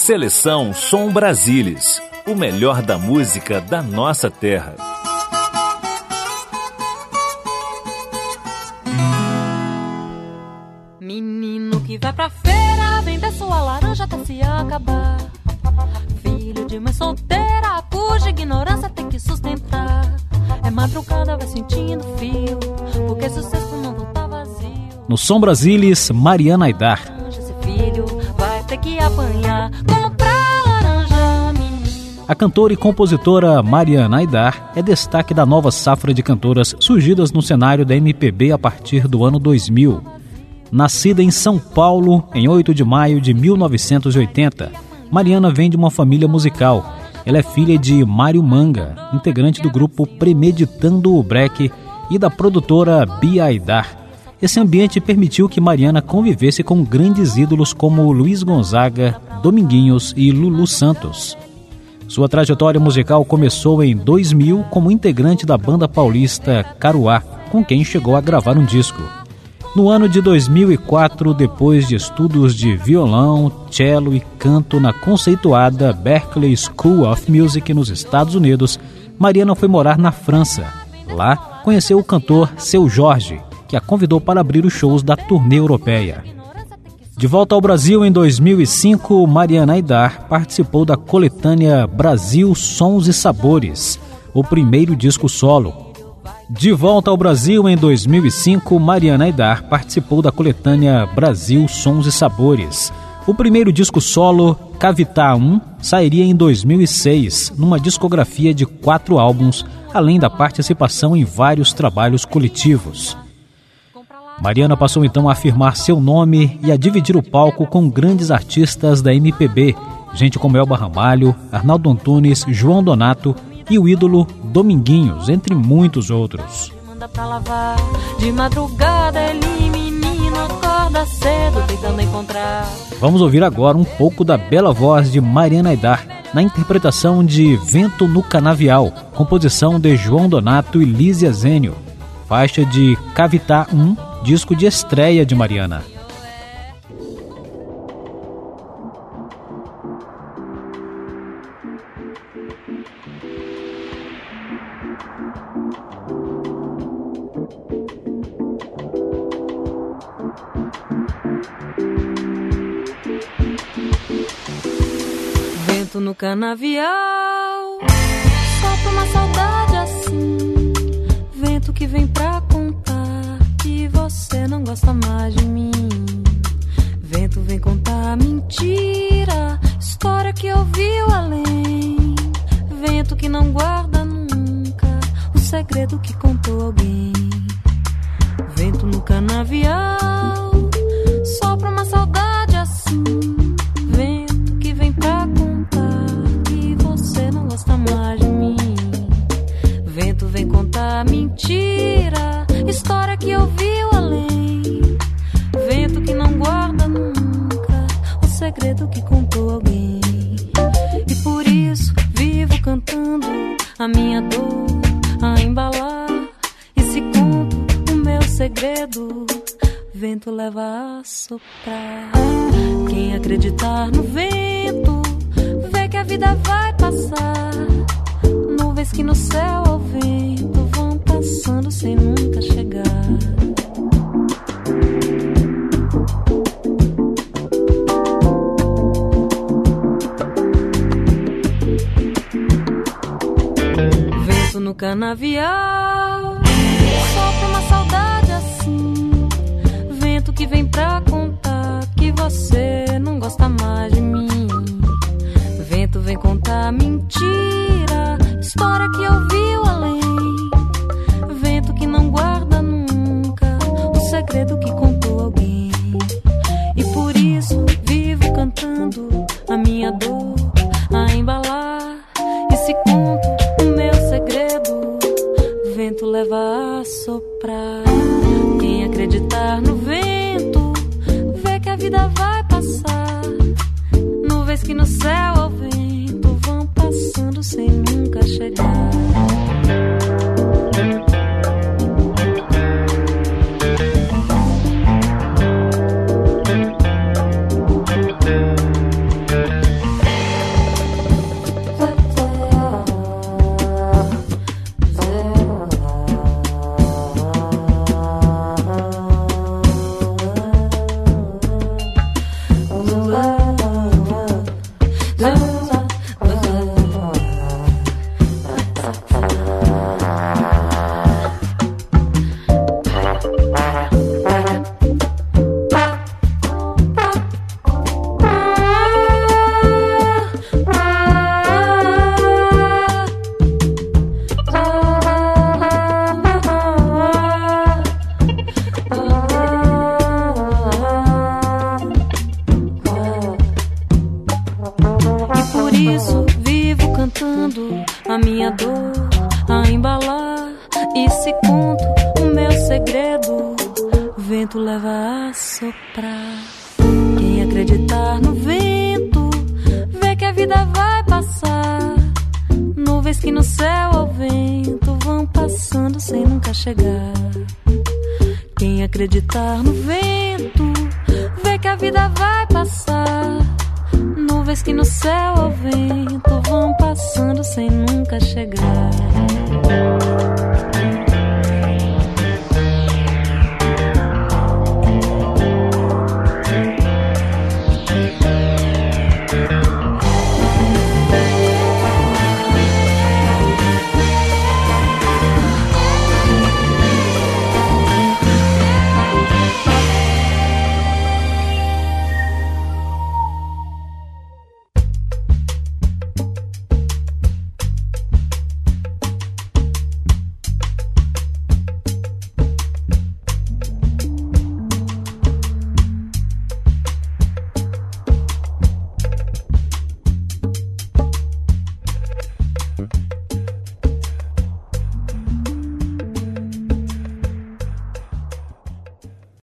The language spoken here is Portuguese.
Seleção Som Brasilis, o melhor da música da nossa terra. Menino que vai pra feira, vender sua laranja até se acabar. Filho de mãe solteira, cuja ignorância tem que sustentar. É madrugada, vai sentindo fio, porque se o cesto não voltar vazio. No Som Brasilis, Mariana Aidar. Esse filho vai ter que apanhar, comprar laranja, menino. A cantora e compositora Mariana Aidar é destaque da nova safra de cantoras surgidas no cenário da MPB a partir do ano 2000. Nascida em São Paulo em 8 de maio de 1980, Mariana vem de uma família musical. Ela é filha de Mário Manga, integrante do grupo Premeditando o Break, e da produtora Bia Aidar. Esse ambiente permitiu que Mariana convivesse com grandes ídolos como Luiz Gonzaga, Dominguinhos e Lulu Santos. Sua trajetória musical começou em 2000 como integrante da banda paulista Caruá, com quem chegou a gravar um disco. No ano de 2004, depois de estudos de violão, cello e canto na conceituada Berklee School of Music nos Estados Unidos, Mariana foi morar na França. Lá, conheceu o cantor Seu Jorge, que a convidou para abrir os shows da turnê europeia. De volta ao Brasil em 2005, Mariana Aidar participou da coletânea Brasil Sons e Sabores, o primeiro disco solo. De volta ao Brasil em 2005, Mariana Aidar participou da coletânea Brasil Sons e Sabores. O primeiro disco solo, Cavitá 1, sairia em 2006, numa discografia de 4 álbuns, além da participação em vários trabalhos coletivos. Mariana passou então a afirmar seu nome e a dividir o palco com grandes artistas da MPB, gente como Elba Ramalho, Arnaldo Antunes, João Donato e o ídolo Dominguinhos, entre muitos outros. Manda pra lavar, de madrugada ele menino acorda cedo tentando encontrar. Vamos ouvir agora um pouco da bela voz de Mariana Aidar, na interpretação de Vento no Canavial, composição de João Donato e Lísia Zênio, faixa de Cavitá 1, disco de estreia de Mariana. Vento no canavial, sopra uma saudade assim. Vento que vem pra contar que você não gosta mais de mim. Vento vem contar mentira, história que ouviu além. Vento que não guarda nunca o segredo que contou alguém. Vento no canavial, sopra uma saudade assim. Vento que vem pra contar que você não gosta mais de mim. Vento vem contar mentira, história que ouviu além. Vento que não guarda nunca o segredo que contou alguém. E por isso vivo cantando a minha dor a embalar. E se conto o meu segredo, vento leva a soprar. Quem acreditar no vento, vê que a vida vai passar. Nuvens que no céu ao vento vão passando sem nunca chegar. Vento no canavial, sopra uma saudade assim. Vento que vem pra contar que você não gosta mais de mim. Vento vem contar mentira, história que ouviu além. Vento que não guarda nunca o segredo que contou alguém. E por isso vivo cantando a minha dor a embalar. E se conto o meu segredo, vento leva a soprar. Quem acreditar no vento, vê que a vida vai passar. Nuvens que no céu ao vento vão passando sem nunca chegar. vento leva a soprar. Quem acreditar no vento, vê que a vida vai passar. Nuvens que no céu ao vento vão passando sem nunca chegar. Quem acreditar no vento, vê que a vida vai passar. Nuvens que no céu ao vento vão passando sem nunca chegar.